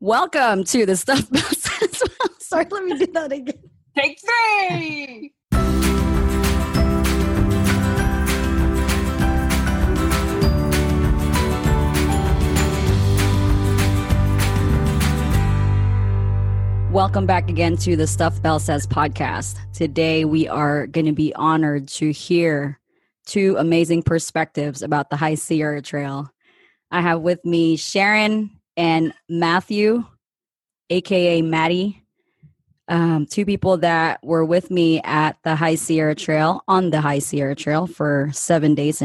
Welcome to the Stuff Bells. Sorry, let me do that again. Take three. Welcome back again to the Stuff Bell Says podcast. Today we are going to be honored to hear two amazing perspectives about the High Sierra Trail. I have with me Sharon and Matthew, aka Maddie, two people that were with me at the High Sierra Trail, on the High Sierra Trail for 8 days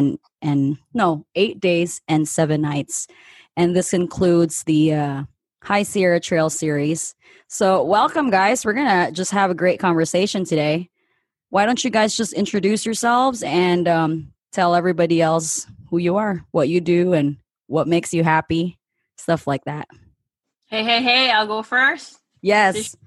and 7 nights. And this includes the High Sierra Trail series. So welcome, guys. We're going to just have a great conversation today. Why don't you guys just introduce yourselves and tell everybody else who you are, what you do, and what makes you happy, stuff like that. Hey, I'll go first. Yes.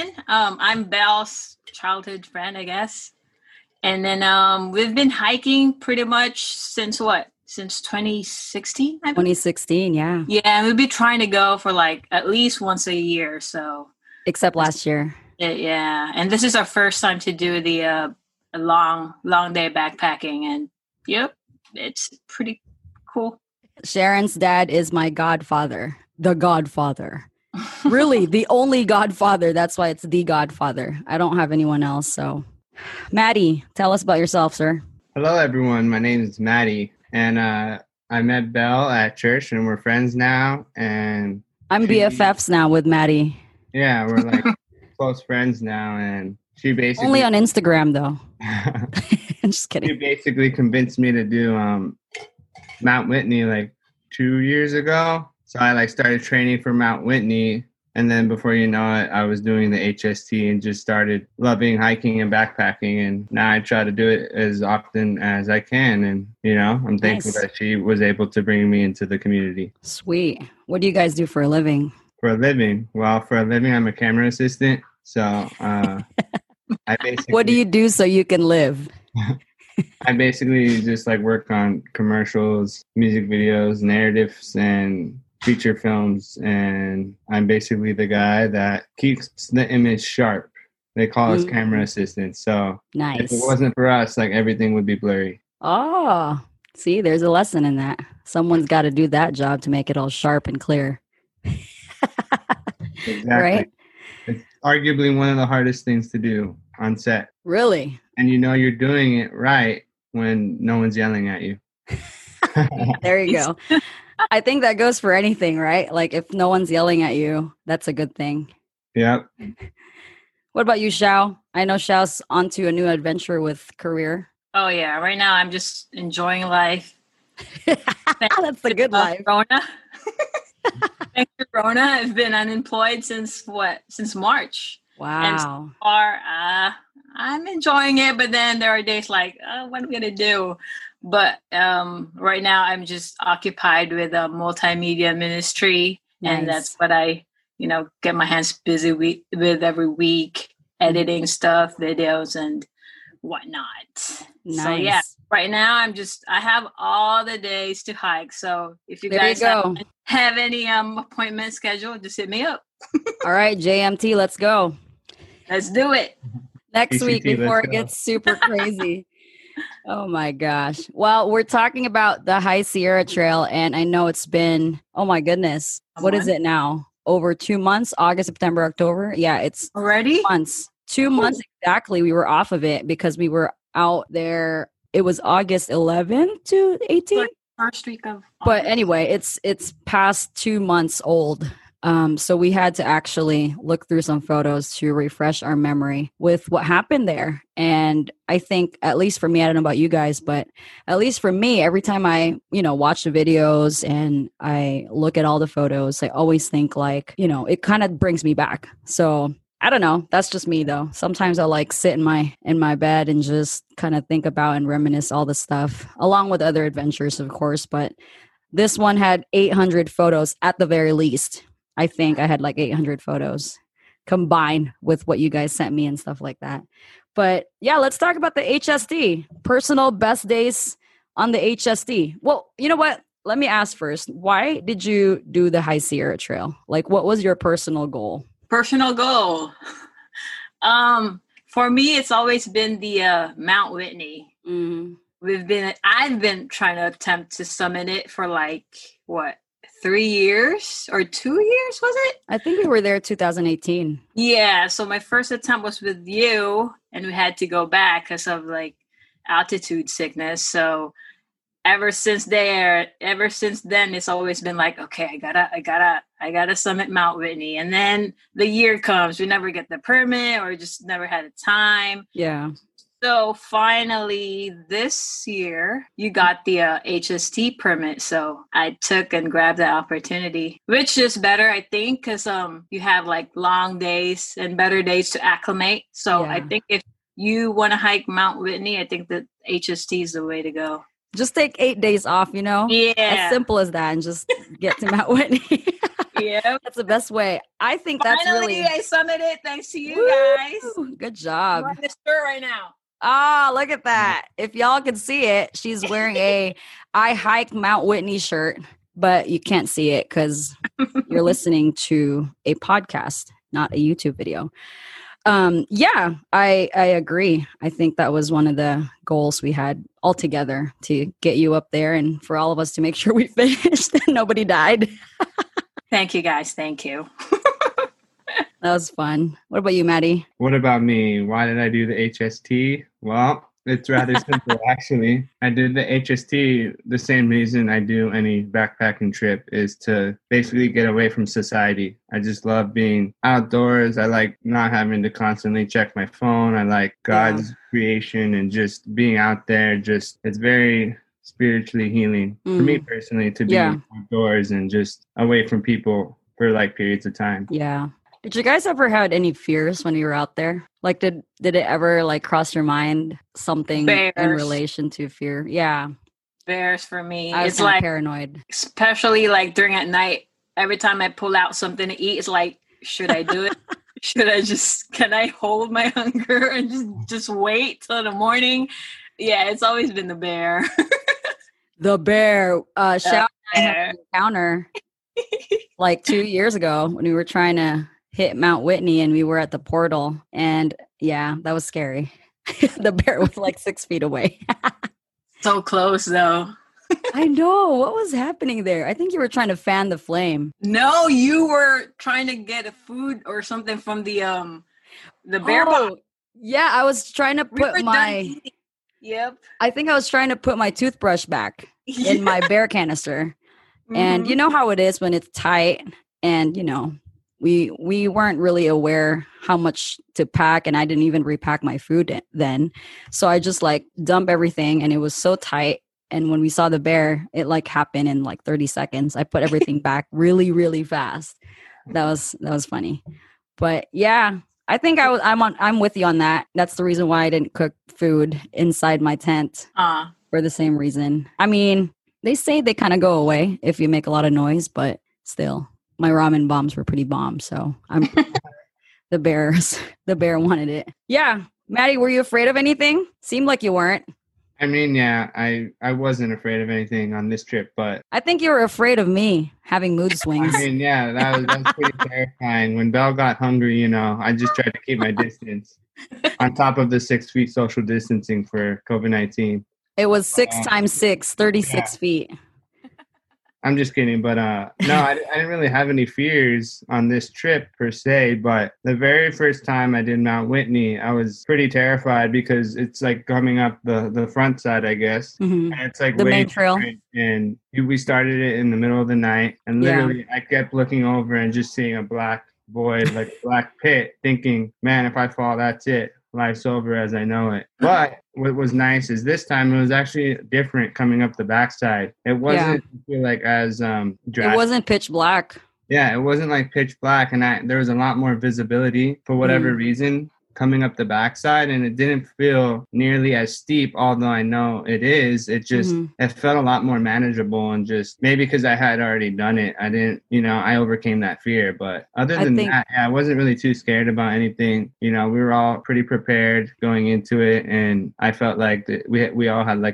I'm Belle's childhood friend, I guess. And then we've been hiking pretty much since what? Since 2016? 2016, yeah. Yeah, we've been trying to go for like at least once a year, so. Except last year. Yeah, and this is our first time to do the a long day backpacking, and yep, it's pretty cool. Sharon's dad is my godfather, the godfather. Really, the only godfather. That's why it's the godfather. I don't have anyone else, so. Maddie, tell us about yourself, sir. Hello, everyone. My name is Maddie, and I met Belle at church, and we're friends now, and I'm BFFs now with Maddie. Yeah, we're like close friends now, and she basically... Only on Instagram, though. I'm just kidding. She basically convinced me to do Mount Whitney like 2 years ago. So I started training for Mount Whitney, and then before you know it, I was doing the HST and just started loving hiking and backpacking, and now I try to do it as often as I can, and I'm thankful that she was able to bring me into the community. Sweet. What do you guys do for a living? For a living? Well, for a living, I'm a camera assistant. So I basically... What do you do so you can live? I basically just work on commercials, music videos, narratives, and feature films. And I'm basically the guy that keeps the image sharp. They call us camera assistants. So nice. If it wasn't for us, everything would be blurry. Oh, see, there's a lesson in that. Someone's got to do that job to make it all sharp and clear. Exactly. Right? It's arguably one of the hardest things to do on set. Really? And you're doing it right when no one's yelling at you. There you go. I think that goes for anything, right? If no one's yelling at you, that's a good thing. Yep. What about you, Xiao? I know Xiao's onto a new adventure with career. Oh, yeah. Right now, I'm just enjoying life. That's the good life. Rona. Thanks to Rona, I've been unemployed since March. Wow. And so far, I'm enjoying it, but then there are days what am I going to do? But right now, I'm just occupied with a multimedia ministry. Nice. And that's what I, get my hands busy with every week, editing stuff, videos, and whatnot. Nice. So, yeah, right now, I have all the days to hike. So if you guys have any appointment scheduled, just hit me up. All right, JMT, let's go. Let's do it. Next week before it gets super crazy. Oh my gosh. Well, we're talking about the High Sierra Trail, and I know it's been, oh my goodness, what is it now? Over 2 months, August, September, October. Yeah, it's already 2 months exactly. We were off of it because we were out there. It was August 11th to 18th. First week of August. But anyway, it's past 2 months old. So we had to actually look through some photos to refresh our memory with what happened there. And I think, at least for me, I don't know about you guys, but at least for me, every time I, watch the videos and I look at all the photos, I always think it kind of brings me back. So I don't know. That's just me though. Sometimes I'll sit in my bed and just kind of think about and reminisce all the stuff, along with other adventures, of course. But this one had 800 photos at the very least. I think I had 800 photos combined with what you guys sent me and stuff like that. But yeah, let's talk about the HST. Personal best days on the HST. Well, you know what? let me ask first, why did you do the High Sierra Trail? Like, what was your personal goal? Personal goal. For me, it's always been the Mount Whitney. Mm. I've been trying to attempt to summit it for like, what, 3 years or 2 years, was it? I think we were there 2018. Yeah. So my first attempt was with you, and we had to go back because of like altitude sickness. So ever since then, it's always been like, okay, I gotta summit Mount Whitney. And then the year comes, we never get the permit or just never had the time. Yeah. So finally this year you got the HST permit. So I took and grabbed the opportunity, which is better, I think, because you have like long days and better days to acclimate. So I think if you want to hike Mount Whitney, I think that HST is the way to go. Just take 8 days off, you know? Yeah. As simple as that, and just get to Mount Whitney. Yeah. That's the best way. I think that's Finally, really... I summited thanks to you guys. Good job. I'm on the stir right now. Ah, look at that. If y'all can see it, she's wearing a I Hike Mount Whitney shirt, but you can't see it because you're listening to a podcast, not a YouTube video. Yeah, I agree. I think that was one of the goals we had all together, to get you up there and for all of us to make sure we finished and nobody died. Thank you, guys. Thank you. That was fun. What about you, Maddie? What about me? Why did I do the HST? Well, it's rather simple, actually. I did the HST the same reason I do any backpacking trip, is to basically get away from society. I just love being outdoors. I like not having to constantly check my phone. I like God's creation and just being out there. Just, it's very spiritually healing for me personally, to be outdoors and just away from people for like periods of time. Yeah. Did you guys ever had any fears when you were out there? Like, did it ever like cross your mind something in relation to fear? Yeah. Bears for me. I was like paranoid. Especially like during at night. Every time I pull out something to eat, it's like, should I do it? Can I hold my hunger and just wait till the morning? Yeah, it's always been the bear. The bear. Shout out an encounter like 2 years ago when we were trying to hit Mount Whitney and we were at the portal, and yeah, that was scary. The bear was like 6 feet away. So close though. I know. What was happening there? I think you were trying to fan the flame. No, you were trying to get a food or something from the bear box. Yeah, I was trying to put Yep. I think I was trying to put my toothbrush back in my bear canister. And you know how it is when it's tight, and you know, we weren't really aware how much to pack, and I didn't even repack my food then. So I just like dump everything, and it was so tight. And when we saw the bear, it like happened in like 30 seconds. I put everything back really, really fast. That was funny. But yeah, I think I'm with you on that. That's the reason why I didn't cook food inside my tent. For the same reason. I mean, they say they kind of go away if you make a lot of noise, but still, my ramen bombs were pretty bomb. So I'm the bear wanted it. Yeah. Maddie, were you afraid of anything? Seemed like you weren't. I mean, yeah, I wasn't afraid of anything on this trip, but I think you were afraid of me having mood swings. I mean, yeah, that was pretty terrifying. When Belle got hungry, you know, I just tried to keep my distance on top of the 6 feet social distancing for COVID-19. It was 6 times 6, 36 feet. I'm just kidding. But no, I didn't really have any fears on this trip per se. But the very first time I did Mount Whitney, I was pretty terrified because it's like coming up the front side, I guess. And it's like the main trail. And we started it in the middle of the night. And literally I kept looking over and just seeing a black void, like a black pit, thinking, man, if I fall, that's it. Life's over as I know it. But what was nice is this time it was actually different coming up the backside. It wasn't feel like as drastic. It wasn't pitch black. Yeah, it wasn't like pitch black, and there was a lot more visibility for whatever reason coming up the backside, and it didn't feel nearly as steep, although I know it is. It just it felt a lot more manageable, and just maybe because I had already done it, I didn't, you know, I overcame that fear. But other than that, I wasn't really too scared about anything. You know, we were all pretty prepared going into it, and I felt like we all had like a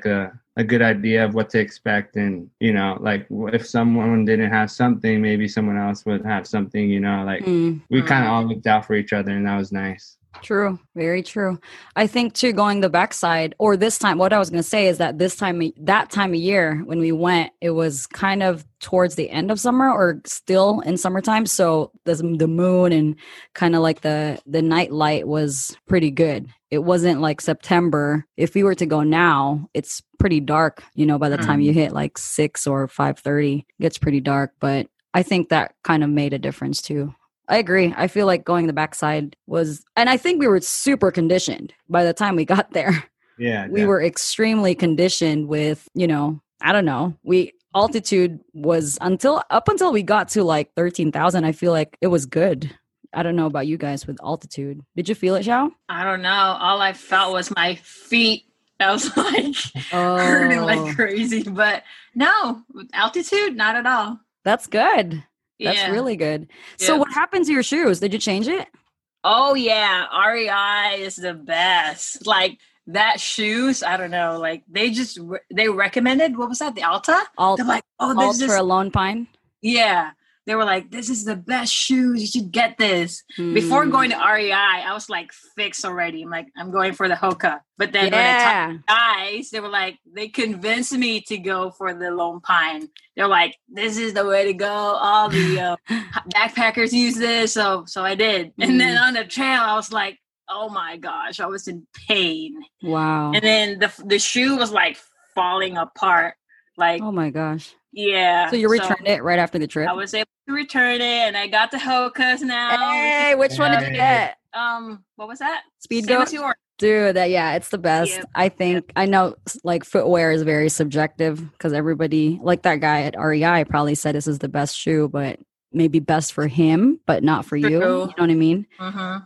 a good idea of what to expect. And, you know, like if someone didn't have something, maybe someone else would have something, you know, like we kind of all looked out for each other, and that was nice. True. Very true. I think too, going the backside or this time, what I was going to say is that that time of year when we went, it was kind of towards the end of summer or still in summertime. So the moon and kind of like the night light was pretty good. It wasn't like September. If we were to go now, it's pretty dark, you know, by the time you hit like 6 or 5:30, it gets pretty dark. But I think that kind of made a difference too. I agree. I feel like going the backside was, and I think we were super conditioned by the time we got there. Yeah. We were extremely conditioned with, you know, I don't know. Altitude was up until we got to like 13,000. I feel like it was good. I don't know about you guys with altitude. Did you feel it, Xiao? I don't know. All I felt was my feet. I was like hurting like crazy. But no, with altitude, not at all. That's good. That's really good. So what happened to your shoes? Did you change it? Oh, yeah. REI is the best. Like that shoes, I don't know. Like they recommended, what was that? The Alta? They're like, oh, this Ultra Lone Pine? Yeah. They were like, this is the best shoes. You should get this. Before going to REI, I was like fixed already. I'm like, I'm going for the Hoka. But then when I talked to guys, they were like, they convinced me to go for the Lone Pine. They're like, this is the way to go. All the backpackers use this. So I did. And then on the trail, I was like, oh my gosh, I was in pain. Wow. And then the shoe was like falling apart. Like, oh my gosh. Yeah. So you returned it right after the trip? I was able to return it, and I got the Hokas now. Hey, which one did you get? What was that? Speedgoat? Dude, it's the best. Yep. I think, I know like footwear is very subjective because everybody, like that guy at REI probably said this is the best shoe, but maybe best for him, but not for you. You know what I mean? Mm-hmm.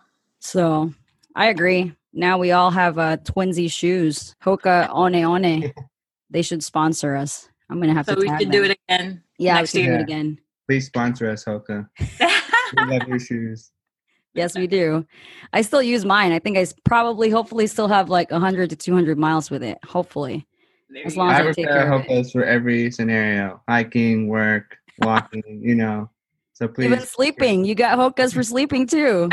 So I agree. Now we all have twinsy shoes. Hoka One. They should sponsor us. I'm going to have to we can do it again. Yeah, we can do it again. Please sponsor us, Hoka. We love your shoes. Yes, we do. I still use mine. I think hopefully still have like 100 to 200 miles with it. Hopefully. As long as I take care of it. Hokas for every scenario. Hiking, work, walking, you know. So please. Even sleeping. You got Hokas for sleeping too.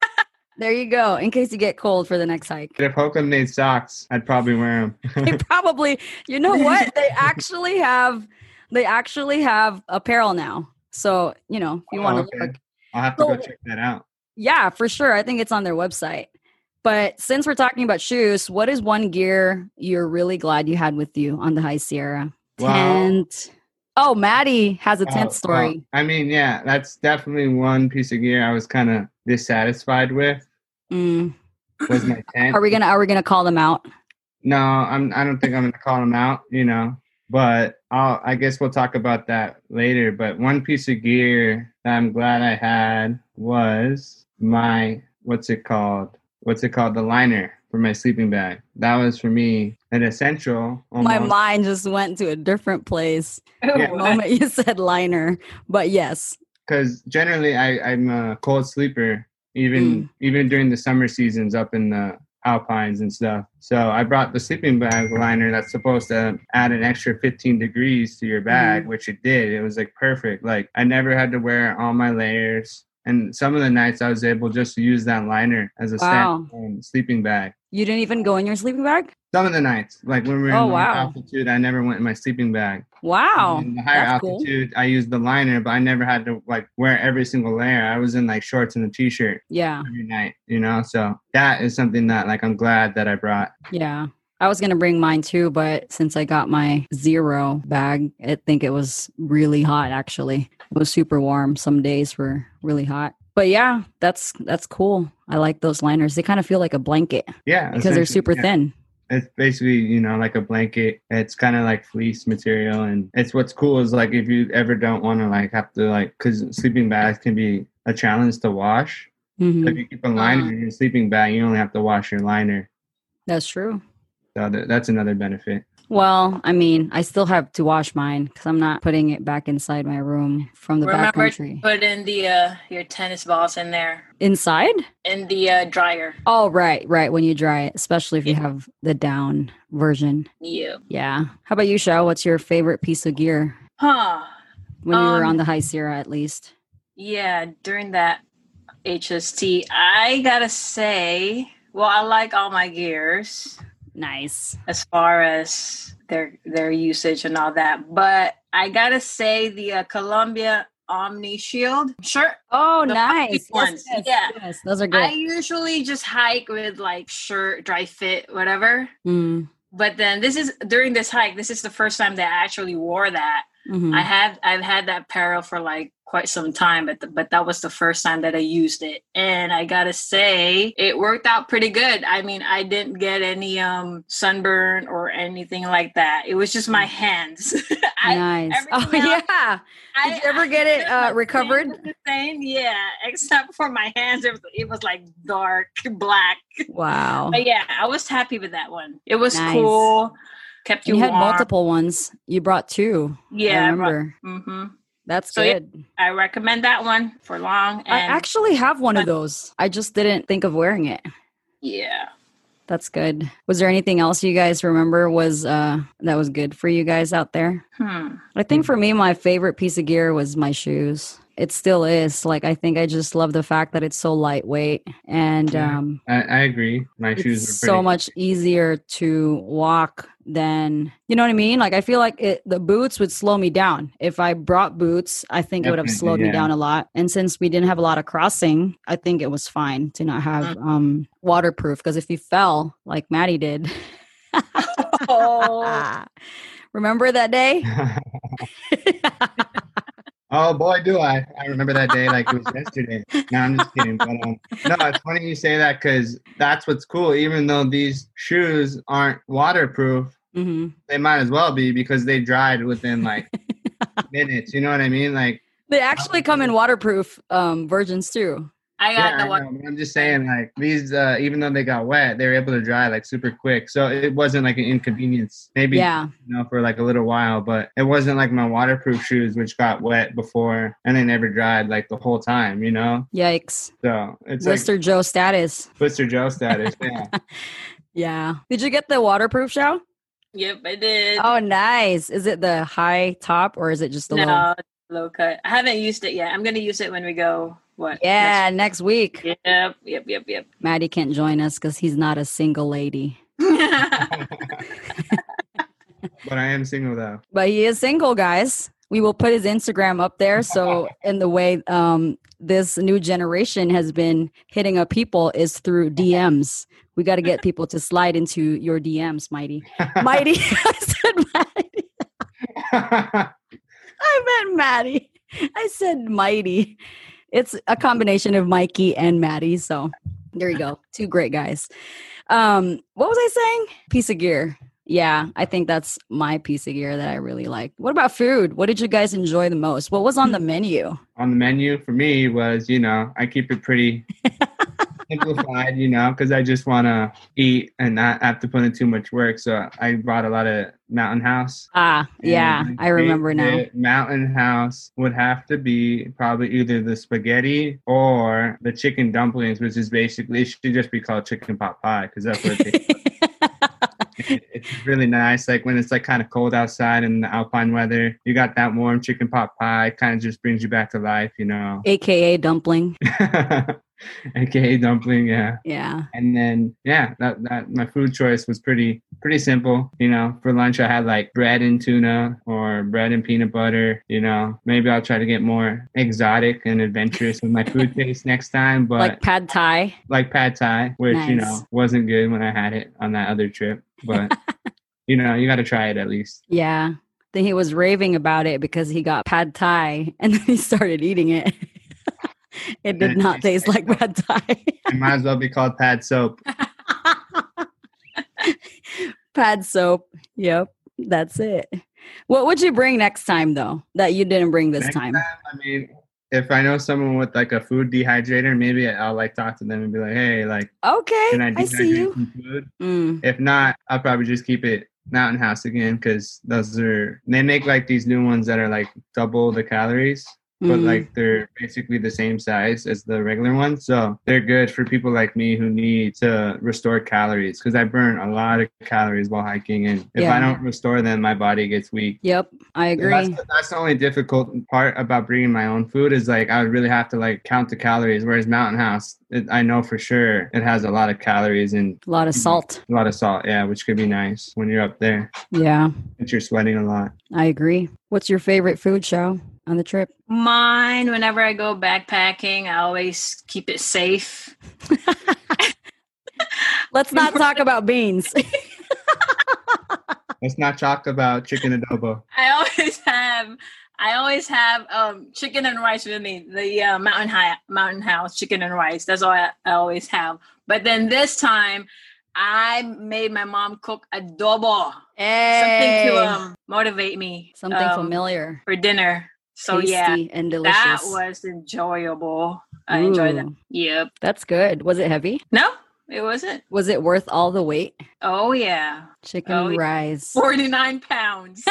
There you go. In case you get cold for the next hike. If Hoka made socks, I'd probably wear them. They probably, you know what? They actually have apparel now. So, you know, if you want to look. I'll have to go check that out. Yeah, for sure. I think it's on their website. But since we're talking about shoes, what is one gear you're really glad you had with you on the High Sierra? Wow. Tent. Oh, Maddie has a tent story. Well, I mean, yeah, that's definitely one piece of gear I was kind of dissatisfied with. Was my tent. Are we gonna call them out? No, I don't think I'm gonna call them out. You know, but I guess we'll talk about that later. But one piece of gear that I'm glad I had was my what's it called? The liner for my sleeping bag. That was for me an essential. Almost. My mind just went to a different place the moment you said liner. But yes, because generally I'm a cold sleeper. Even during the summer seasons up in the Alpines and stuff. So I brought the sleeping bag liner that's supposed to add an extra 15 degrees to your bag, which it did. It was like perfect. Like I never had to wear all my layers. And some of the nights I was able just to use that liner as a standalone sleeping bag. You didn't even go in your sleeping bag? Some of the nights. Like when we were in altitude, I never went in my sleeping bag. Wow. In the higher altitude, I used the liner, but I never had to like wear every single layer. I was in like shorts and a t-shirt every night, you know? So that is something that like I'm glad that I brought. Yeah. I was going to bring mine too, but since I got my Zero bag, I think it was really hot actually. It was super warm. Some days were really hot. But yeah, that's cool. I like those liners. They kind of feel like a blanket. Yeah. Because they're super thin. It's basically, you know, like a blanket. It's kind of like fleece material. And it's what's cool is like if you ever don't want to like have to like, because sleeping bags can be a challenge to wash. Mm-hmm. So if you keep a liner in your sleeping bag, you only have to wash your liner. That's true. So that's another benefit. Well, I mean, I still have to wash mine because I'm not putting it back inside my room from the Remember backcountry. to put in the your tennis balls in there Inside? in the dryer. Oh, right. When you dry it, especially if you have the down version. Yeah. Yeah. How about you, Shao? What's your favorite piece of gear Huh. when you were on the High Sierra, at least? Yeah, during that HST, I gotta say, well, I like all my gears Nice. as far as their usage and all that, but I gotta say the Columbia Omni Shield shirt. Oh, The nice. plastic ones. Yeah. Yes, those are good. I usually just hike with like shirt, dry fit, whatever. Mm. But then during this hike, this is the first time that I actually wore that. Mhm. I've had that apparel for like quite some time, but that was the first time that I used it, and I gotta say it worked out pretty good. I mean, I didn't get any sunburn or anything like that. It was just my hands. Nice. Oh yeah. Did you ever get it recovered? The same, yeah, except for my hands. It was like dark black. Wow. But yeah, I was happy with that one. It was Nice. cool. Kept you You had warm. multiple ones. You brought two. Yeah, I remember. Mm-hmm. That's So, yeah, good. I recommend that one for long. And I actually have one of those. I just didn't think of wearing it. yeah. That's good. Was there anything else you guys remember was that was good for you guys out there? I think for me, my favorite piece of gear was my shoes. It still is. Like, I think I just love the fact that it's so lightweight and I agree. My shoes it's are pretty so much easier to walk than, you know what I mean? Like, I feel like the boots would slow me down. If I brought boots, I think it would have Definitely, slowed me yeah. down a lot. And since we didn't have a lot of crossing, I think it was fine to not have waterproof. Because if you fell like Maddie did, Oh, remember that day? Oh boy, do I! I remember that day like it was yesterday. No, I'm just kidding. But no, it's funny you say that because that's what's cool. Even though these shoes aren't waterproof, Mm-hmm. they might as well be because they dried within like minutes. You know what I mean? Like They actually come in waterproof versions too. I got yeah, the I one. know, but I'm just saying like these, even though they got wet, they were able to dry like super quick. So it wasn't like an inconvenience. Maybe Yeah. for like a little while, but it wasn't like my waterproof shoes, which got wet before and they never dried like the whole time. You know? Yikes. So it's Blister like Joe status. Blister Joe status. Yeah. Yeah. Did you get the waterproof show? Yep, I did. Oh, nice. Is it the high top or is it just the low? No, low cut. I haven't used it yet. I'm gonna use it when we go. What? Yeah, next week. Yep. Maddie can't join us because he's not a single lady. But I am single though. But he is single, guys. We will put his Instagram up there. So in the way this new generation has been hitting up people is through DMs. We got to get people to slide into your DMs, Mighty. Mighty. I said Mighty. I meant Maddie. I said Mighty. It's a combination of Mikey and Maddie. So there you go. Two great guys. What was I saying? Piece of gear. Yeah, I think that's my piece of gear that I really like. What about food? What did you guys enjoy the most? What was on the menu? On the menu for me was, I keep it pretty simplified, because I just want to eat and not have to put in too much work. So I brought a lot of Mountain House. Yeah, And I remember now. favorite Mountain House would have to be probably either the spaghetti or the chicken dumplings, which is basically, it should just be called chicken pot pie because that's what it is. It's really nice. Like when it's like kind of cold outside in the alpine weather, you got that warm chicken pot pie. Kind of just brings you back to life, AKA dumpling. AKA dumpling, yeah. Yeah. And then that my food choice was pretty simple. For lunch I had like bread and tuna or bread and peanut butter. Maybe I'll try to get more exotic and adventurous with my food taste next time. But like pad thai. Which Nice. wasn't good when I had it on that other trip. But you got to try it at least. Yeah. Then he was raving about it because he got pad thai and then he started eating it. It did not taste like pad thai. It might as well be called pad soap. Pad soap. Yep. That's it. What would you bring next time though that you didn't bring this Next time? I mean, if I know someone with like a food dehydrator, maybe I'll like talk to them and be like, hey, like, Okay. can I I see dehydrate you. some food? If not, I'll probably just keep it Mountain House again because they make like these new ones that are like double the calories, but like they're basically the same size as the regular ones. So they're good for people like me who need to restore calories because I burn a lot of calories while hiking. And if I don't restore them, my body gets weak. Yep, I agree. So that's the only difficult part about bringing my own food is like I would really have to like count the calories. Whereas Mountain House, I know for sure it has a lot of calories and a lot of salt. A lot of salt, yeah, which could be nice when you're up there. Yeah. But you're sweating a lot. I agree. What's your favorite food, Shao, on the trip? Mine, whenever I go backpacking, I always keep it safe. Let's not talk about beans. Let's not talk about chicken adobo. I always have chicken and rice with me. The Mountain House chicken and rice. That's all I always have. But then this time, I made my mom cook adobo. Hey. Something to motivate me. Something familiar for dinner. So tasty and delicious. That was enjoyable. I enjoyed that. Yep. That's good. Was it heavy? No, it wasn't. Was it worth all the weight? Oh yeah. Chicken and rice. 49 pounds.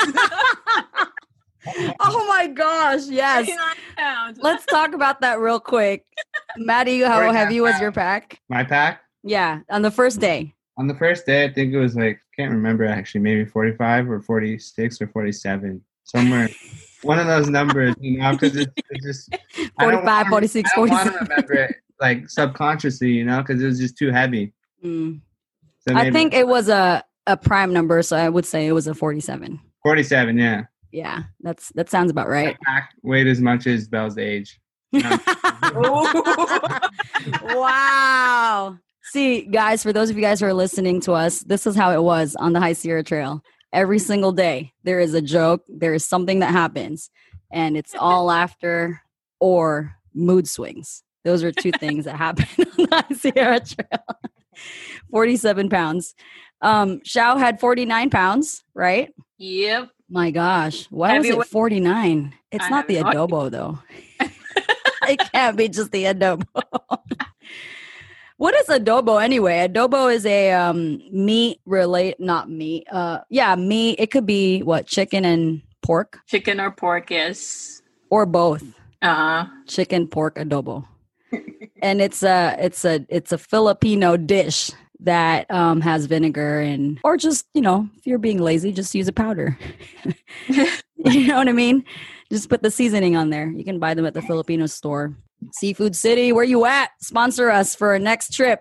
Oh my gosh, yes. 49 pounds. Let's talk about that real quick. Maddie, how heavy was your pack? My pack? Yeah, on the first day. On the first day, I think it was like, can't remember actually, maybe 45 or 46 or 47. Somewhere. One of those numbers, you know, because it's just 45, 46, 47. I don't want to remember it like subconsciously, you know, because it was just too heavy. So I think it was a prime number, so I would say it was a 47. 47, yeah. Yeah, that sounds about right. Pack weighed as much as Belle's age. Wow. See, guys, for those of you guys who are listening to us, this is how it was on the High Sierra Trail. Every single day, there is a joke. There is something that happens, and it's all laughter or mood swings. Those are two things that happen on the High Sierra Trail. 47 pounds. Shao had 49 pounds, right? Yep. My gosh. Why was it 49? It's not the adobo, though. It can't be just the adobo. What is adobo anyway? Adobo is a meat. Meat. It could be what, chicken and pork? Chicken or pork, yes. Or both. Chicken, pork, adobo. And it's a Filipino dish that has vinegar and, or just, you know, if you're being lazy, just use a powder. You know what I mean? Just put the seasoning on there. You can buy them at the Filipino store. Seafood City, where you at? Sponsor us for our next trip.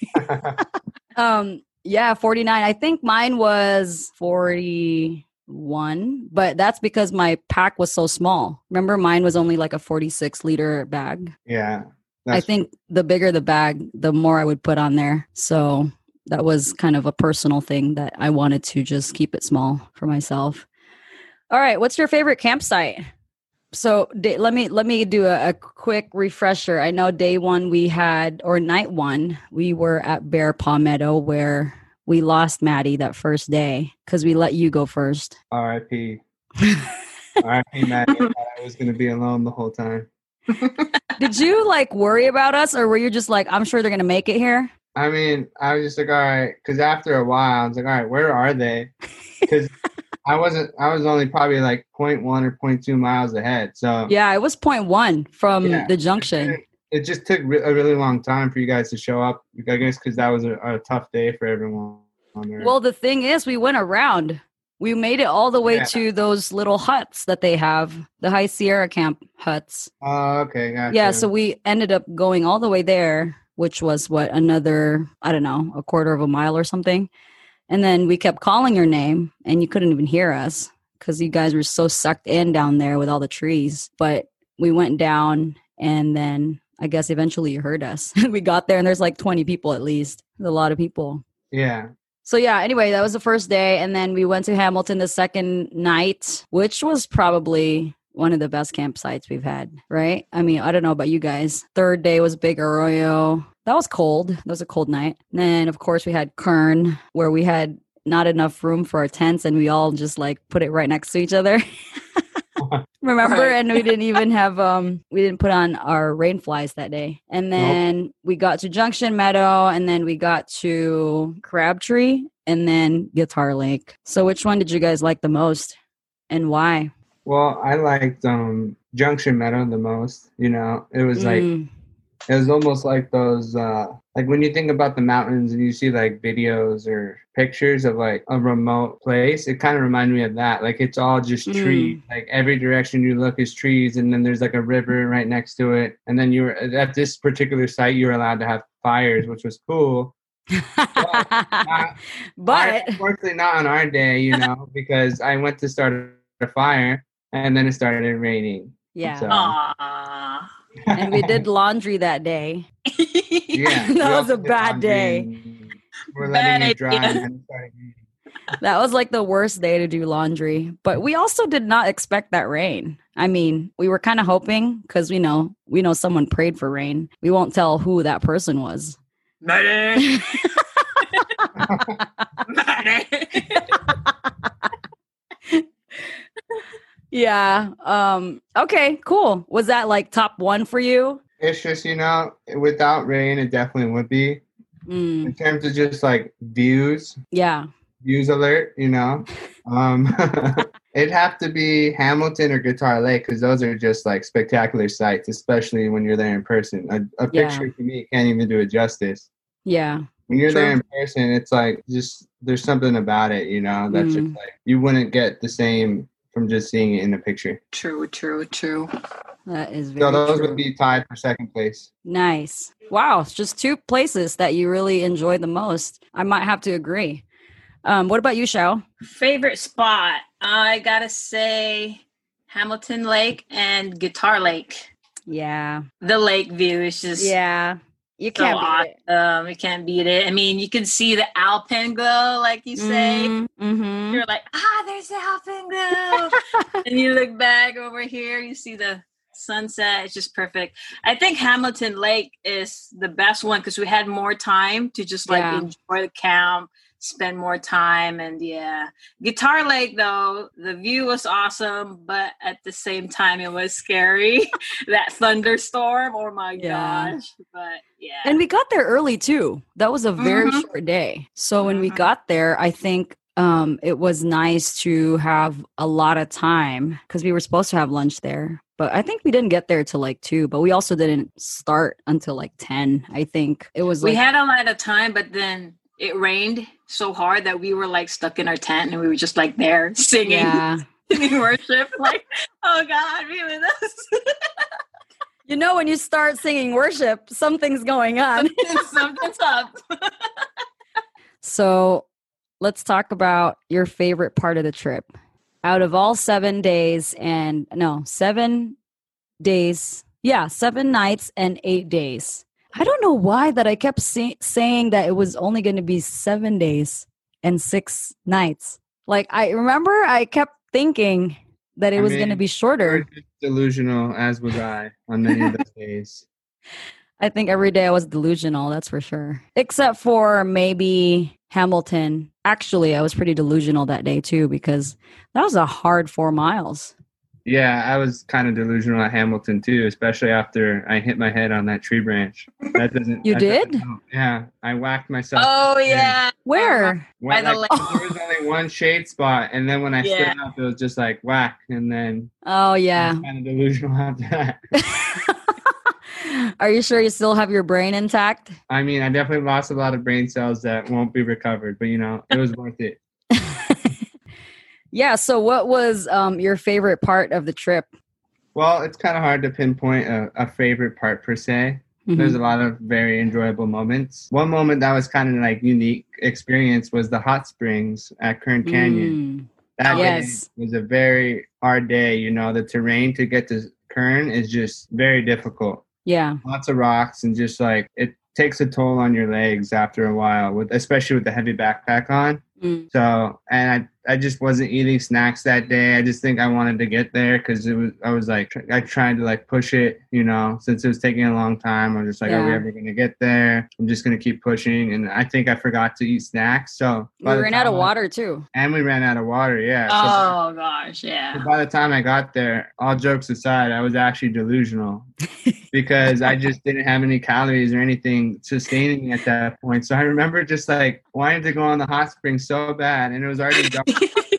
49. I think mine was 41, but that's because my pack was so small. Remember, mine was only like a 46-liter bag. Yeah. I think the bigger the bag, the more I would put on there. So that was kind of a personal thing that I wanted to just keep it small for myself. All right. What's your favorite campsite? So let me do a quick refresher. I know day one night one, we were at Bear Paw Meadow where we lost Maddie that first day because we let you go first. R.I.P. R.I.P. Maddie. I thought I was going to be alone the whole time. Did you like worry about us or were you just like, I'm sure they're going to make it here? I mean, I was just like, all right. Because after a while, I was like, all right, where are they? Because I was only probably like 0.1 or 0.2 miles ahead. So yeah, it was 0.1 from the junction. It just took a really long time for you guys to show up, I guess, because that was a tough day for everyone on there. Well, the thing is, we went around. We made it all the way to those little huts that they have, the High Sierra Camp huts. Oh, okay. Gotcha. Yeah, so we ended up going all the way there, which was another, I don't know, a quarter of a mile or something. And then we kept calling your name and you couldn't even hear us because you guys were so sucked in down there with all the trees. But we went down and then I guess eventually you heard us. We got there and there's like 20 people at least. There's a lot of people. Yeah. So yeah, anyway, that was the first day. And then we went to Hamilton the second night, which was probably one of the best campsites we've had, right? I mean, I don't know about you guys. Third day was Big Arroyo. That was cold. That was a cold night. And then, of course, we had Kern, where we had not enough room for our tents, and we all just like put it right next to each other. Remember? Right. And we didn't even have we didn't put on our rain flies that day. And then we got to Junction Meadow, and then we got to Crabtree, and then Guitar Lake. So which one did you guys like the most, and why? Well, I liked Junction Meadow the most. You know, it was like it was almost like those like when you think about the mountains and you see like videos or pictures of like a remote place, it kind of reminded me of that. Like it's all just trees. Like every direction you look is trees, and then there's like a river right next to it. And then you were at this particular site, you were allowed to have fires, which was cool. But unfortunately not on our day, you know, because I went to start a fire and then it started raining. Yeah. So. Aww. And we did laundry that day. Yeah. That was a bad day. We're letting it dry and then it started raining. That was like the worst day to do laundry. But we also did not expect that rain. I mean, we were kind of hoping because we know someone prayed for rain. We won't tell who that person was. Money. Yeah. Okay, cool. Was that like top one for you? It's just, you know, without rain, it definitely would be. In terms of just like views. Yeah. Views alert, you know. It'd have to be Hamilton or Guitar Lake because those are just like spectacular sights, especially when you're there in person. A picture to me can't even do it justice. Yeah. When you're there in person, it's like just there's something about it, you know, that's just like you wouldn't get the same from just seeing it in a picture. True. That is very So those true. would be tied for second place. Nice. Wow. It's just two places that you really enjoy the most. I might have to agree. What about you, Xiao? Favorite spot? I gotta say Hamilton Lake and Guitar Lake. Yeah. The lake view is just You can't beat it. You can't beat it. I mean, you can see the alpenglow, like you say. Mm-hmm. You're like, there's the alpenglow. And you look back over here, you see the sunset. It's just perfect. I think Hamilton Lake is the best one because we had more time to just like enjoy the camp, spend more time. And Guitar Lake, though, the view was awesome, but at the same time, it was scary. That thunderstorm, oh my gosh. But and we got there early too. That was a very short day. So when we got there, I think it was nice to have a lot of time because we were supposed to have lunch there. But I think we didn't get there till like 2, but we also didn't start until like 10. I think it was we had a lot of time, but then it rained so hard that we were like stuck in our tent and we were just like there singing, singing worship. Like, oh God, be with us. You know, when you start singing worship, something's going on. Something's up. So let's talk about your favorite part of the trip. Out of all 7 days 7 nights and 8 days. I don't know why that I kept saying that it was only going to be 7 days and 6 nights. Like, I remember I kept thinking that it was going to be shorter. Delusional, as was I, on many of those days. I think every day I was delusional, that's for sure. Except for maybe Hamilton. Actually, I was pretty delusional that day too because that was a hard 4 miles. Yeah, I was kind of delusional at Hamilton too, especially after I hit my head on that tree branch. That doesn't. You did? Yeah, I whacked myself. Oh yeah. Where? By the lake. There was only one shade spot, and then when I stood up, it was just like whack, and then. Oh yeah. I was kind of delusional after that. Are you sure you still have your brain intact? I mean, I definitely lost a lot of brain cells that won't be recovered, but you know, it was worth it. Yeah. So what was your favorite part of the trip? Well, it's kind of hard to pinpoint a favorite part per se. Mm-hmm. There's a lot of very enjoyable moments. One moment that was kind of like unique experience was the hot springs at Kern Canyon. That day was a very hard day. You know, the terrain to get to Kern is just very difficult. Yeah. Lots of rocks and just like it takes a toll on your legs after a while, especially with the heavy backpack on. So, and I just wasn't eating snacks that day. I just think I wanted to get there because I tried to like push it, since it was taking a long time. I was just like, are we ever going to get there? I'm just going to keep pushing. And I think I forgot to eat snacks. So we ran out of water too. And we ran out of water. Yeah. Oh gosh. Yeah. So by the time I got there, all jokes aside, I was actually delusional because I just didn't have any calories or anything sustaining me at that point. So I remember just like wanting to go on the hot spring so bad, and it was already dark.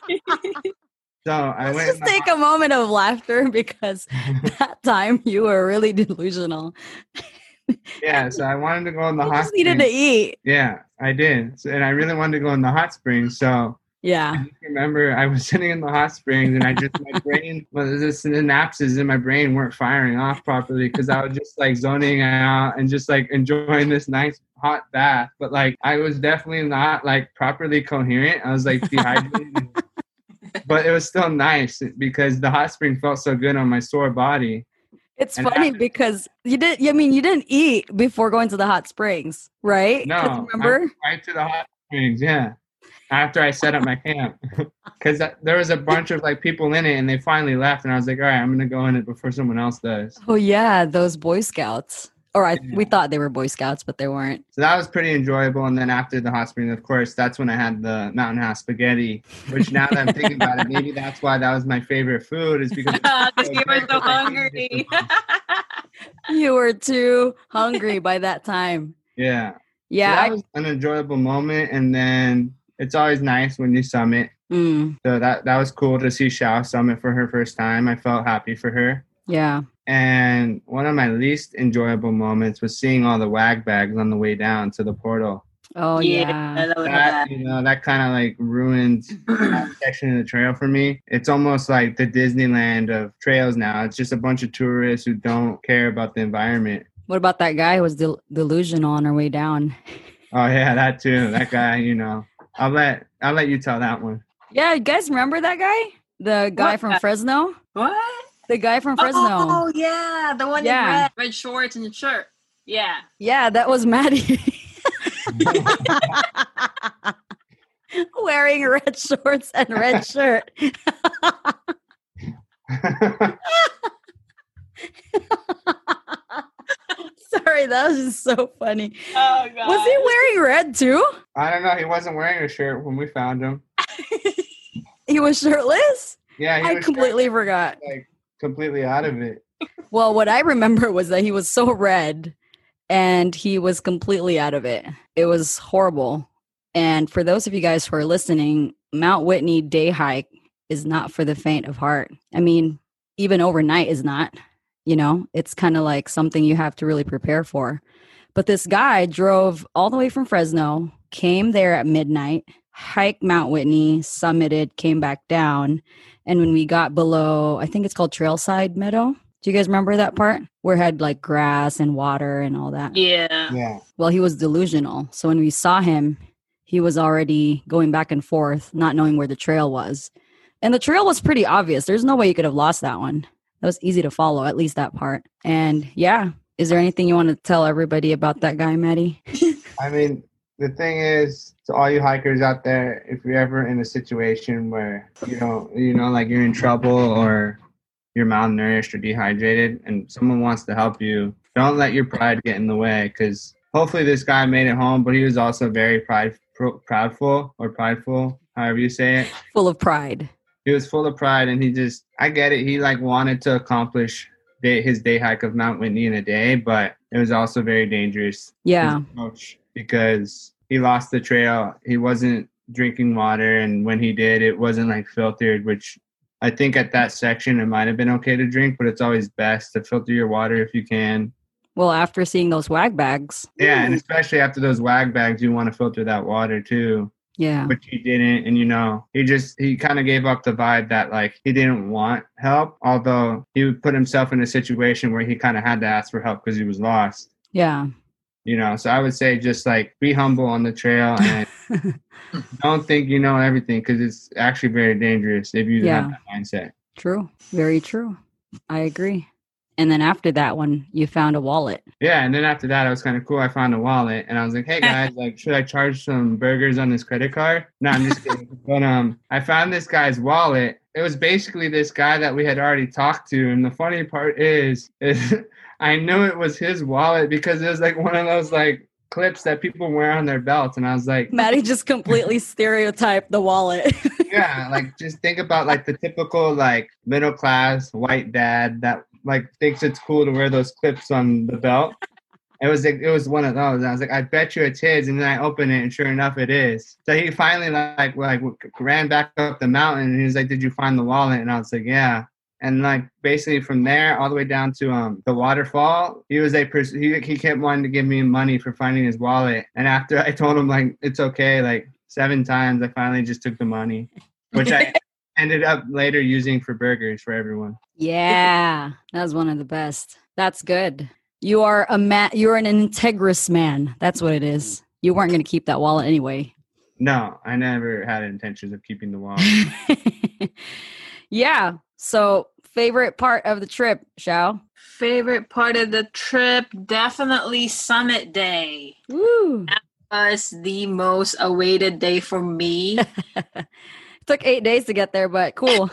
So I went. Just take a moment of laughter because that time you were really delusional. Yeah, so I wanted to go in the hot. Just needed to eat. Yeah, I did, and I really wanted to go in the hot springs. So yeah, I remember I was sitting in the hot springs, and my brain, the synapses in my brain weren't firing off properly because I was just like zoning out and just like enjoying this nice hot bath. But like I was definitely not like properly coherent. I was like dehydrated. But it was still nice because the hot spring felt so good on my sore body. It's funny because you didn't eat before going to the hot springs, right? No, remember? Right to the hot springs, yeah. After I set up my camp, because there was a bunch of like people in it, and they finally left, and I was like, all right, I'm gonna go in it before someone else does. Oh yeah, those Boy Scouts. Or we thought they were Boy Scouts, but they weren't. So that was pretty enjoyable. And then after the hot spring, of course, that's when I had the Mountain House spaghetti, which now that I'm thinking about it, maybe that's why that was my favorite food, is because you were so hungry. You were too hungry by that time. Yeah. Yeah. So that was an enjoyable moment. And then it's always nice when you summit. So that was cool to see Xiao summit for her first time. I felt happy for her. Yeah. And one of my least enjoyable moments was seeing all the wag bags on the way down to the portal. Oh yeah. That kind of like ruined that section of the trail for me. It's almost like the Disneyland of trails now. It's just a bunch of tourists who don't care about the environment. What about that guy who was delusional on our way down? Oh yeah, that too. That guy, I'll let you tell that one. Yeah, you guys remember that guy? The guy from Fresno? What? The guy from Fresno. Oh, yeah. The one in red shorts and the shirt. Yeah. Yeah, that was Maddie. Wearing red shorts and red shirt. Sorry, that was just so funny. Oh, God. Was he wearing red too? I don't know. He wasn't wearing a shirt when we found him. He was shirtless? Yeah, I completely forgot. Like completely out of it. Well, what I remember was that he was so red and he was completely out of it. It was horrible. And for those of you guys who are listening, Mount Whitney day hike is not for the faint of heart. I mean, even overnight is not, it's kind of like something you have to really prepare for. But this guy drove all the way from Fresno, came there at midnight, hiked Mount Whitney, summited, came back down. And when we got below, I think it's called Trailside Meadow. Do you guys remember that part? Where it had like grass and water and all that? Yeah. Well, he was delusional. So when we saw him, he was already going back and forth, not knowing where the trail was. And the trail was pretty obvious. There's no way you could have lost that one. That was easy to follow, at least that part. And yeah, is there anything you want to tell everybody about that guy, Maddie? I mean, the thing is, to all you hikers out there, if you're ever in a situation where like you're in trouble or you're malnourished or dehydrated and someone wants to help you, don't let your pride get in the way, because hopefully this guy made it home, but he was also very prideful, however you say it. Full of pride. He was full of pride, and I get it. He like wanted to accomplish his day hike of Mount Whitney in a day, but it was also very dangerous. Yeah. Because he lost the trail. He wasn't drinking water, and when he did, it wasn't like filtered, which I think at that section it might have been okay to drink, but it's always best to filter your water if you can. Well, after seeing those wag bags. Yeah, and especially after those wag bags, you want to filter that water too. Yeah. Which he didn't, and he kind of gave up the vibe that like he didn't want help, although he would put himself in a situation where he kind of had to ask for help because he was lost. Yeah. So I would say just like be humble on the trail and don't think you know everything, because it's actually very dangerous if you have that mindset. True. Very true. I agree. And then after that one, you found a wallet. Yeah, and then after that, it was kind of cool. I found a wallet, and I was like, "Hey guys, like, should I charge some burgers on this credit card?" No, I'm just kidding. But I found this guy's wallet. It was basically this guy that we had already talked to, and the funny part is I knew it was his wallet because it was like one of those like clips that people wear on their belts, and I was like, Maddie just completely stereotyped the wallet. yeah, like just think about like the typical like middle class white dad that like thinks it's cool to wear those clips on the belt. It was one of those. I was like, I bet you it's his, and then I open it, and sure enough, it is. So he finally like ran back up the mountain, and he was like, "Did you find the wallet?" And I was like, "Yeah." And like basically from there all the way down to the waterfall, he was he kept wanting to give me money for finding his wallet. And after I told him like it's okay, like 7 times, I finally just took the money, which I ended up later using for burgers for everyone. Yeah, that was one of the best. That's good. You are you're an integrous man. That's what it is. You weren't going to keep that wallet anyway. No, I never had intentions of keeping the wallet. Yeah. So, favorite part of the trip, Xiao? Favorite part of the trip, definitely Summit Day. Woo. That was the most awaited day for me. It took 8 days to get there, but cool.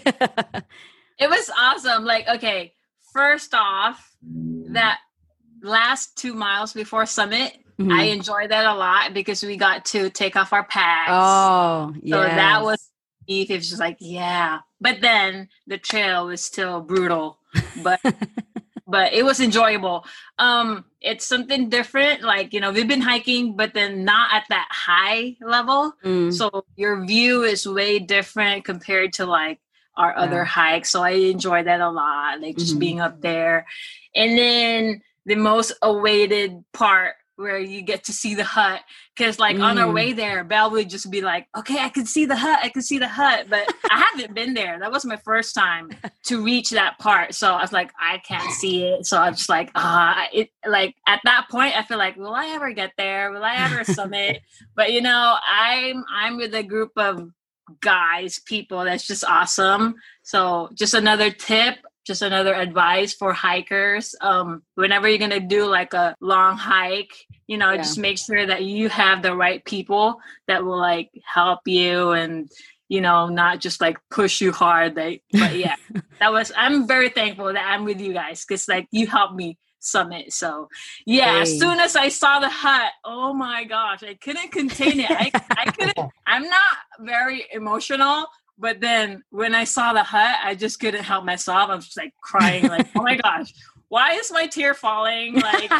It was awesome. Like, okay, first off, that last 2 miles before Summit, I enjoyed that a lot because we got to take off our packs. Oh, yeah. So that was, it was just like, yeah. But then the trail was still brutal, but it was enjoyable. It's something different. Like, you know, we've been hiking, but then not at that high level. So your view is way different compared to like our other hikes. So I enjoy that a lot, like just being up there. And then the most awaited part where you get to see the hut. Because like on our way there, Belle would just be like, okay, I can see the hut. I can see the hut. But I haven't been there. That was my first time to reach that part. So I was like, I can't see it. So I'm just like, like at that point, I feel like, will I ever get there? Will I ever summit? But you know, I'm with a group of guys, people that's just awesome. So just another tip. Just another advice for hikers. Whenever you're going to do like a long hike, you know, just make sure that you have the right people that will like help you and, you know, not just like push you hard. But yeah, I'm very thankful that I'm with you guys because like you helped me summit. So yeah, as soon as I saw the hut, oh my gosh, I couldn't contain it. I couldn't, I'm not very emotional. But then when I saw the hut, I just couldn't help myself. I was just like crying, like, oh my gosh, why is my tear falling? Like,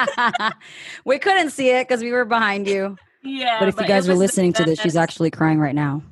we couldn't see it because we were behind you. Yeah. But if you guys were listening to this, she's actually crying right now.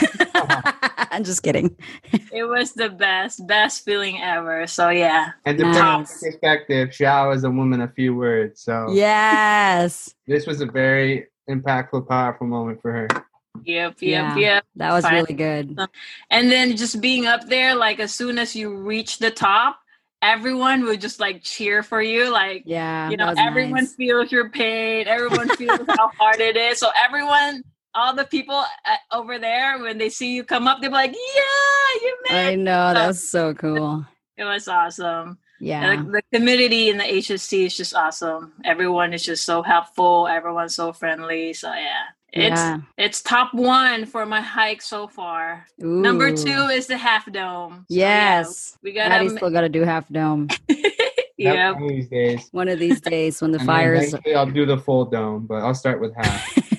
I'm just kidding. It was the best feeling ever. So yeah. And to put in perspective, Xiao is a woman of few words. So yes, this was a very impactful, powerful moment for her. Yep. That was really good. And then just being up there, like as soon as you reach the top, everyone would just like cheer for you. Like, you know, everyone feels your pain. Everyone feels how hard it is. So everyone, all the people over there, when they see you come up, they're like, yeah, you made it. I know. That was so cool. It was awesome. Yeah. And the community in the HST is just awesome. Everyone is just so helpful. Everyone's so friendly. So yeah. It's top 1 for my hike so far. Ooh. Number 2 is the Half Dome. So yes. We gotta still got to do Half Dome. Yeah. One of these days when the fires. I'll do the full dome, but I'll start with half.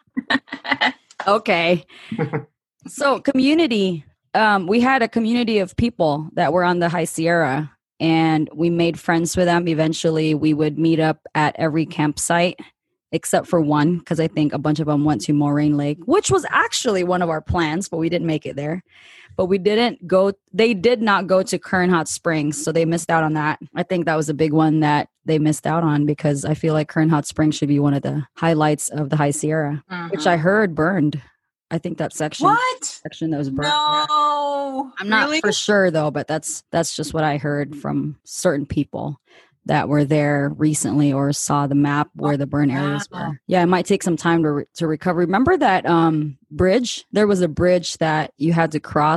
Okay. So community. We had a community of people that were on the High Sierra, and we made friends with them. Eventually, we would meet up at every campsite. Except for one, because I think a bunch of them went to Moraine Lake, which was actually one of our plans, but we didn't make it there. But they did not go to Kern Hot Springs, so they missed out on that. I think that was a big one that they missed out on because I feel like Kern Hot Springs should be one of the highlights of the High Sierra, which I heard burned. I think that section that was burned. No, I'm not for sure though, but that's just what I heard from certain people that were there recently or saw the map where the burn areas were. Yeah, it might take some time to recover. Remember that bridge? There was a bridge that you had to cross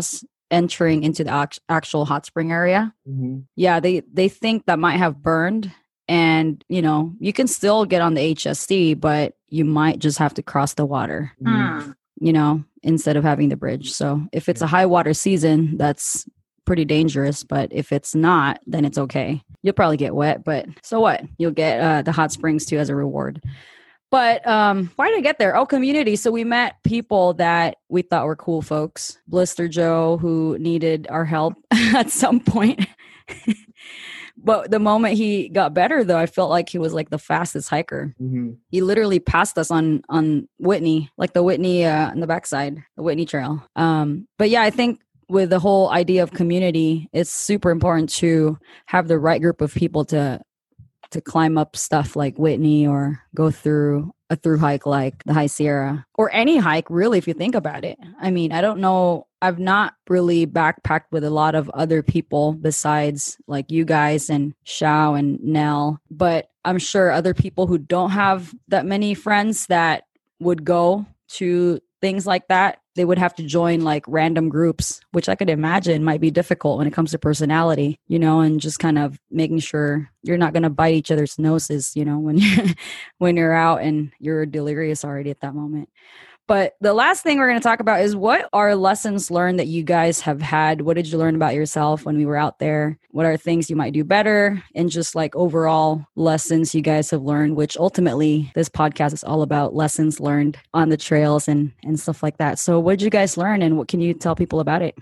entering into the actual hot spring area. Mm-hmm. Yeah, they think that might have burned, and you can still get on the HST, but you might just have to cross the water, instead of having the bridge. So if it's a high water season, that's pretty dangerous, but if it's not, then it's okay. You'll probably get wet, but so what? You'll get the hot springs too as a reward. But why did I get there? Oh, community. So we met people that we thought were cool folks. Blister Joe, who needed our help at some point. But the moment he got better, though, I felt like he was like the fastest hiker. Mm-hmm. He literally passed us on Whitney, like the Whitney on the backside, the Whitney Trail. But yeah, I think with the whole idea of community, it's super important to have the right group of people to climb up stuff like Whitney or go through a through hike like the High Sierra, or any hike really, if you think about it. I mean, I don't know. I've not really backpacked with a lot of other people besides like you guys and Shao and Nell, but I'm sure other people who don't have that many friends that would go to things like that, they would have to join like random groups, which I could imagine might be difficult when it comes to personality, and just kind of making sure you're not going to bite each other's noses, when you're out and you're delirious already at that moment. But the last thing we're going to talk about is, what are lessons learned that you guys have had? What did you learn about yourself when we were out there? What are things you might do better? And just like overall lessons you guys have learned, which ultimately this podcast is all about lessons learned on the trails and stuff like that. So what did you guys learn, and what can you tell people about it?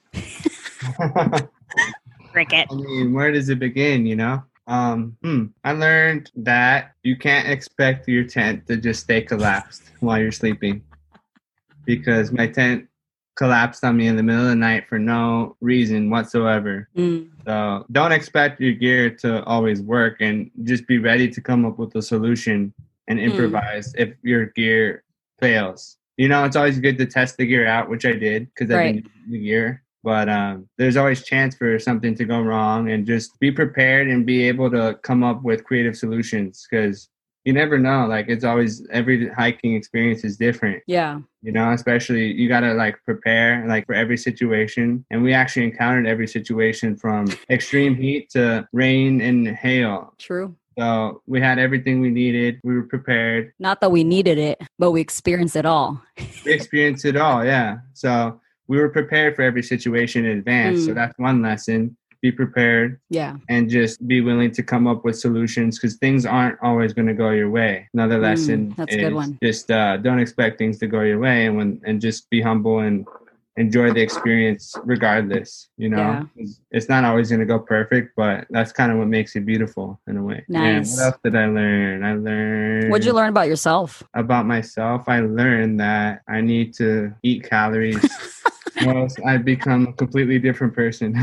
Cricket. I mean, where does it begin, I learned that you can't expect your tent to just stay collapsed while you're sleeping, because my tent collapsed on me in the middle of the night for no reason whatsoever. So don't expect your gear to always work, and just be ready to come up with a solution and improvise if your gear fails. It's always good to test the gear out, which I did because I've been using the gear. But there's always chance for something to go wrong, and just be prepared and be able to come up with creative solutions, because you never know. Like, it's always, every hiking experience is different. Yeah. Especially you got to like prepare like for every situation. And we actually encountered every situation from extreme heat to rain and hail. True. So we had everything we needed. We were prepared. Not that we needed it, but we experienced it all. We experienced it all. Yeah. So we were prepared for every situation in advance. So that's one lesson. Be prepared. Yeah. And just be willing to come up with solutions, because things aren't always going to go your way. Another lesson that's is a good one. Just don't expect things to go your way, and just be humble and enjoy the experience regardless. Yeah. It's not always going to go perfect, but that's kind of what makes it beautiful in a way. Nice. And what else did I learn? What'd you learn about yourself? About myself, I learned that I need to eat calories. Or else I become a completely different person.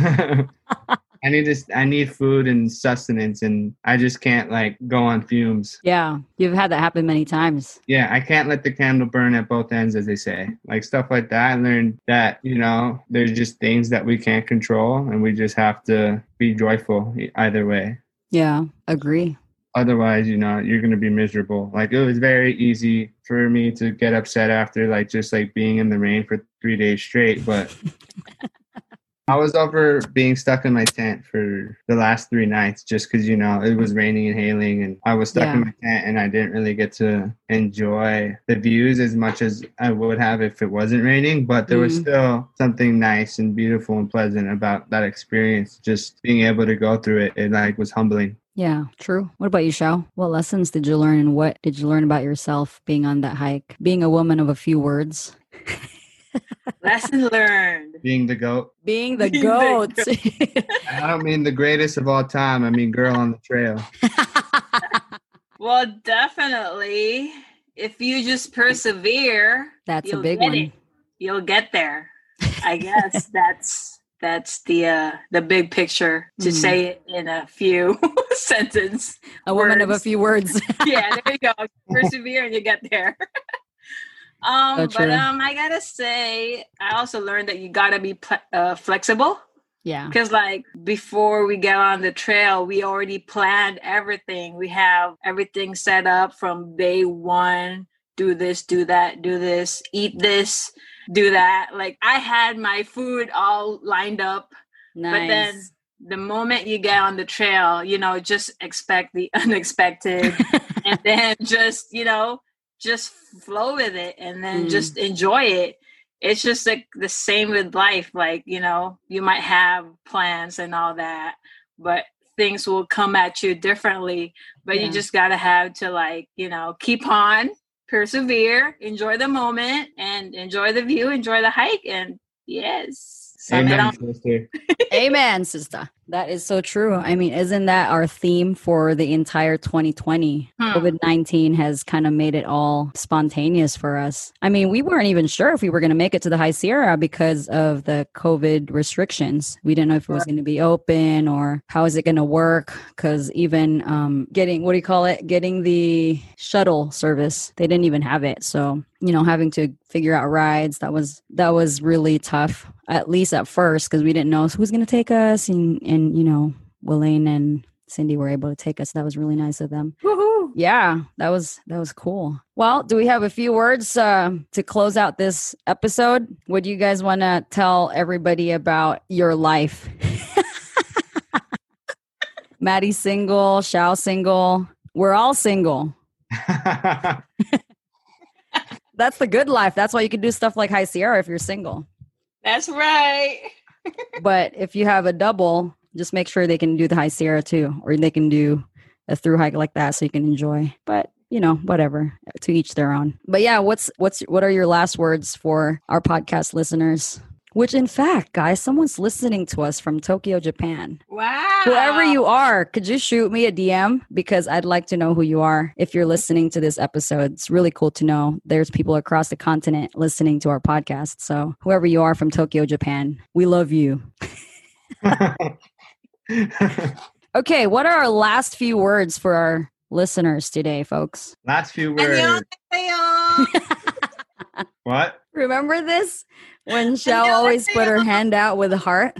I need food and sustenance, and I just can't like go on fumes. Yeah, you've had that happen many times. Yeah, I can't let the candle burn at both ends, as they say. Like stuff like that. I learned that, there's just things that we can't control, and we just have to be joyful either way. Yeah, agree. Otherwise, you're going to be miserable. Like, it was very easy for me to get upset after just being in the rain for 3 days straight. But I was over being stuck in my tent for the last 3 nights just because, it was raining and hailing, and I was stuck in my tent, and I didn't really get to enjoy the views as much as I would have if it wasn't raining. But there was still something nice and beautiful and pleasant about that experience. Just being able to go through it, it was humbling. Yeah, true. What about you, Shao? What lessons did you learn, and what did you learn about yourself being on that hike? Being a woman of a few words. Lesson learned. Being the goat. Being the goat. I don't mean the greatest of all time. I mean girl on the trail. Well, definitely. If you just persevere, that's a big one. You'll get there. I guess that's the big picture, to say it in a few sentence. A woman of a few words. Yeah, there you go. Persevere and you get there. But I gotta say, I also learned that you gotta be flexible. Yeah. Because before we get on the trail, we already planned everything. We have everything set up from day one. Do this, do that, do this, eat this. do that. Like I had my food all lined up, Nice. but then the moment you get on the trail, just expect the unexpected and then just flow with it and then just enjoy it. It's just like the same with life. Like, you might have plans and all that, but things will come at you differently. But you just got to have to keep on, persevere, enjoy the moment and enjoy the view, enjoy the hike. And yes. Amen, sister. Amen, sister. That is so true. I mean, isn't that our theme for the entire 2020? COVID-19 has kind of made it all spontaneous for us. I mean, we weren't even sure if we were going to make it to the High Sierra because of the COVID restrictions. We didn't know if it was going to be open or how is it going to work. Because even getting the shuttle service, they didn't even have it. So, having to figure out rides, that was really tough, at least at first, because we didn't know who's going to take us. And Welaine and Cindy were able to take us. That was really nice of them. Woohoo! Yeah, that was cool. Well, do we have a few words to close out this episode? Would you guys want to tell everybody about your life? Maddie's single, Xiao single. We're all single. That's the good life. That's why you can do stuff like High Sierra if you're single. That's right. But if you have a double, just make sure they can do the High Sierra too, or they can do a through hike like that so you can enjoy. But whatever, to each their own. But yeah, what are your last words for our podcast listeners? Which, in fact, guys, someone's listening to us from Tokyo, Japan. Wow. Whoever you are, could you shoot me a DM? Because I'd like to know who you are if you're listening to this episode. It's really cool to know there's people across the continent listening to our podcast. So whoever you are from Tokyo, Japan, we love you. Okay, what are our last few words for our listeners today, folks? Last few words. What? Remember this? When Xiao always put her hand out with a heart?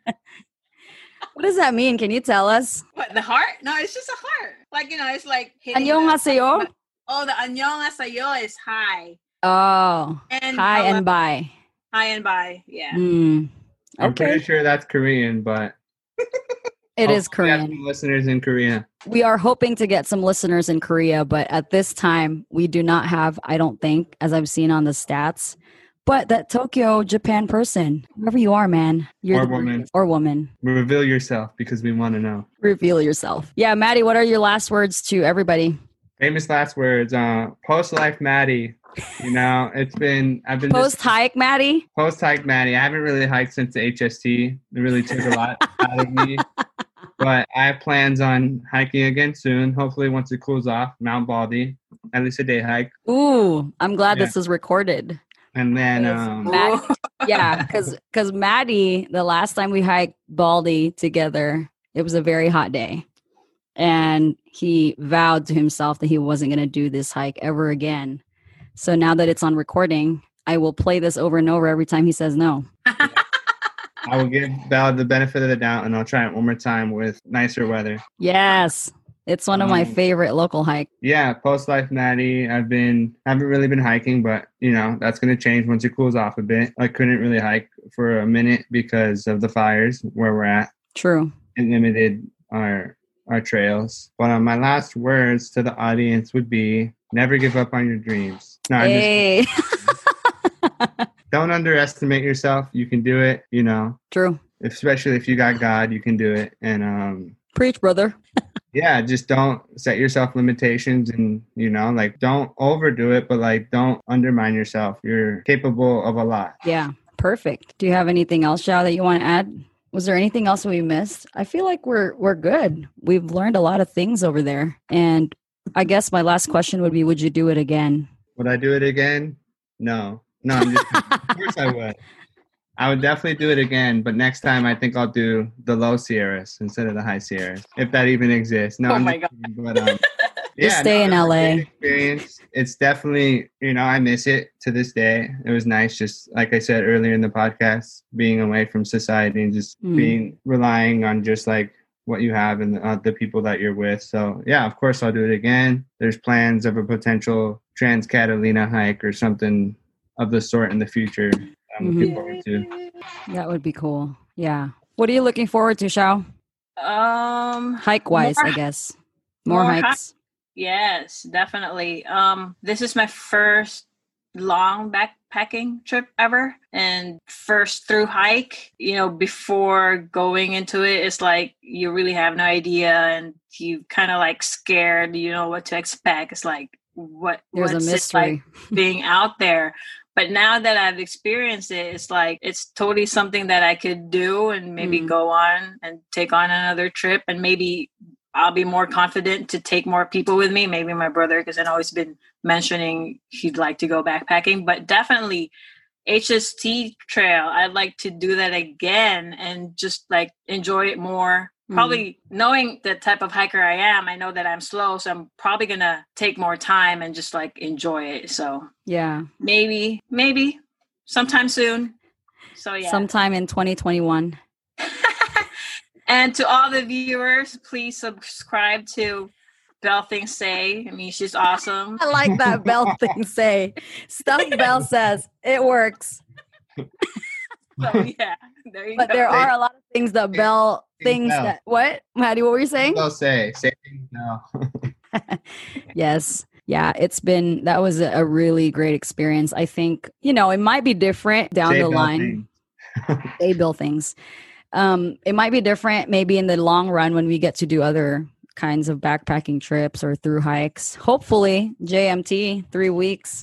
What does that mean? Can you tell us? What, the heart? No, it's just a heart. Like, it's like... Annyeonghaseyo? Oh, the annyeonghaseyo is hi. Oh, and hi and bye. Hi and bye, yeah. Okay. I'm pretty sure that's Korean, but... It is Korean. We have listeners in Korea. We are hoping to get some listeners in Korea, but at this time, we do not have, I don't think, as I've seen on the stats, but that Tokyo, Japan person, whoever you are, man. Or woman. Or woman. Reveal yourself because we want to know. Reveal yourself. Yeah, Maddie, what are your last words to everybody? Famous last words. Post-life Maddie. I've been Post-hike Maddie? Post-hike Maddie. I haven't really hiked since the HST. It really took a lot out of me. But I have plans on hiking again soon. Hopefully once it cools off, Mount Baldy. At least a day hike. Ooh, I'm glad this is recorded. And then, Maddie, yeah, because Maddie, the last time we hiked Baldy together, it was a very hot day. And he vowed to himself that he wasn't going to do this hike ever again. So now that it's on recording, I will play this over and over every time he says no. I will give Val the benefit of the doubt, and I'll try it one more time with nicer weather. Yes. It's one of my favorite local hikes. Yeah, post-life Maddie. Haven't really been hiking, but that's going to change once it cools off a bit. I couldn't really hike for a minute because of the fires where we're at. True. It limited our trails. But my last words to the audience would be: never give up on your dreams. No, hey. Don't underestimate yourself. You can do it. True. Especially if you got God, you can do it. And preach, brother. Yeah, just don't set yourself limitations and, don't overdo it, but don't undermine yourself. You're capable of a lot. Yeah, perfect. Do you have anything else, Xiao, that you want to add? Was there anything else we missed? I feel like we're good. We've learned a lot of things over there. And I guess my last question would be, would you do it again? Would I do it again? No, of course I would. I would definitely do it again, but next time I think I'll do the low Sierras instead of the high Sierras, if that even exists. No, my God. But, just stay in LA. Experience. It's definitely, I miss it to this day. It was nice, just like I said earlier in the podcast, being away from society and just relying on just what you have and the people that you're with. So yeah, of course I'll do it again. There's plans of a potential Trans Catalina hike or something of the sort in the future. I'm looking forward to. That would be cool. Yeah. What are you looking forward to, Xiao? Hike wise, I guess. More hikes. Yes, definitely. This is my first long backpacking trip ever, and first through hike. Before going into it, it's like you really have no idea, and you kind of like scared. You know what to expect. It's like what's a mystery. it like being out there. But now that I've experienced it, it's like it's totally something that I could do and maybe go on and take on another trip, and maybe I'll be more confident to take more people with me. Maybe my brother, because I've always been mentioning he'd like to go backpacking. But definitely HST trail, I'd like to do that again and just like enjoy it more. Probably knowing the type of hiker I am, I know that I'm slow, so I'm probably going to take more time and just like enjoy it. So yeah, maybe sometime soon. So yeah. Sometime in 2021. And to all the viewers, please subscribe to Belle Things Say. I mean, she's awesome. I like that Belle Things Say. Stuff Belle says. It works. So yeah, there you go. But there are a lot of things that Belle thinks that... What? Maddie, what were you saying? Belle say things now. Yes. Yeah, that was a really great experience. I think, it might be different down the line. Say Belle Things. It might be different maybe in the long run when we get to do other kinds of backpacking trips or through hikes. Hopefully, JMT, 3 weeks.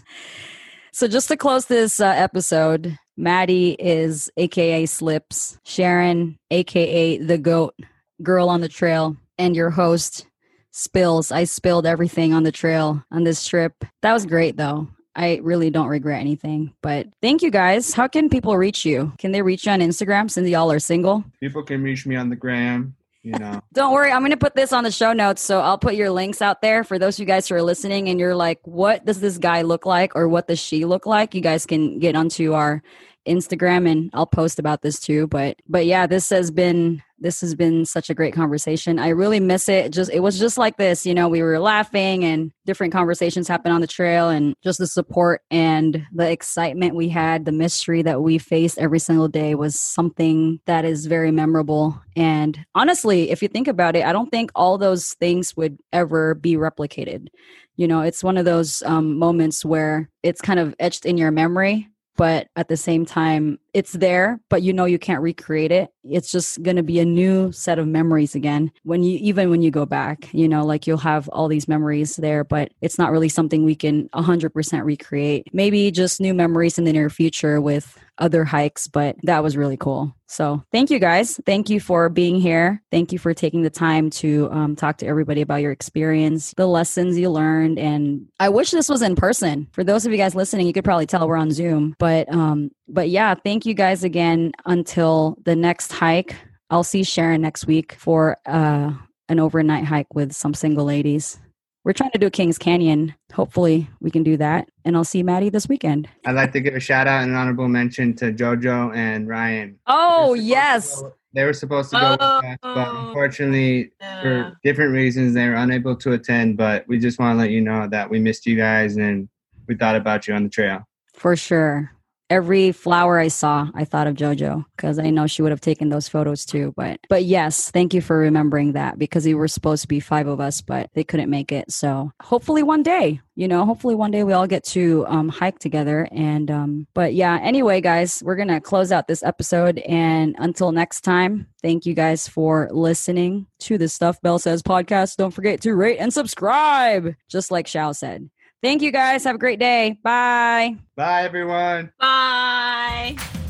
So just to close this episode, Maddie is AKA Slips, Sharon, AKA The Goat, Girl on the Trail, and your host, Spills. I spilled everything on the trail on this trip. That was great, though. I really don't regret anything. But thank you, guys. How can people reach you? Can they reach you on Instagram since y'all are single? People can reach me on the gram. Don't worry, I'm going to put this on the show notes, so I'll put your links out there for those of you guys who are listening and you're like, what does this guy look like or what does she look like? You guys can get onto our Instagram and I'll post about this too. But yeah, this has been such a great conversation. I really miss it. It was just like this, we were laughing and different conversations happened on the trail, and just the support and the excitement we had, the mystery that we faced every single day was something that is very memorable. And honestly, if you think about it, I don't think all those things would ever be replicated. It's one of those moments where it's kind of etched in your memory, but at the same time, it's there, but you can't recreate it. It's just going to be a new set of memories again. When you go back, like you'll have all these memories there, but it's not really something we can 100% recreate. Maybe just new memories in the near future with other hikes, but that was really cool. So thank you guys. Thank you for being here. Thank you for taking the time to talk to everybody about your experience, the lessons you learned. And I wish this was in person. For those of you guys listening, you could probably tell we're on Zoom, but yeah, thank you guys again. Until the next hike, I'll see Sharon next week for an overnight hike with some single ladies. We're trying to do Kings Canyon. Hopefully we can do that. And I'll see Maddie this weekend. I'd like to give a shout out and an honorable mention to JoJo and Ryan. Oh, yes. They were supposed to go with us, but unfortunately, for different reasons, they were unable to attend. But we just want to let you know that we missed you guys and we thought about you on the trail. For sure. Every flower I saw, I thought of JoJo because I know she would have taken those photos too. But yes, thank you for remembering that because we were supposed to be 5 of us, but they couldn't make it. So hopefully one day, we all get to hike together. And but yeah, anyway, guys, we're going to close out this episode. And until next time, thank you guys for listening to the Stuff Belle Says podcast. Don't forget to rate and subscribe, just like Xiao said. Thank you guys. Have a great day. Bye. Bye, everyone. Bye.